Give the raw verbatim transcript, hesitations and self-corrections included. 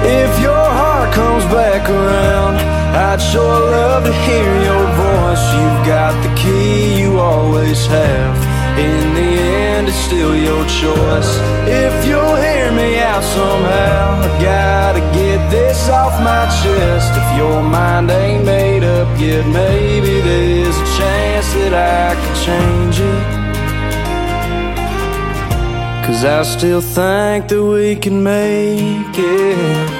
If your heart comes back around, I'd sure love to hear your voice. You've got the key, you always have. In the end, it's still your choice. If you'll hear me out somehow, I gotta get this off my chest. If your mind ain't made up yet, maybe there's a chance that I can change it. 'Cause I still think that we can make it.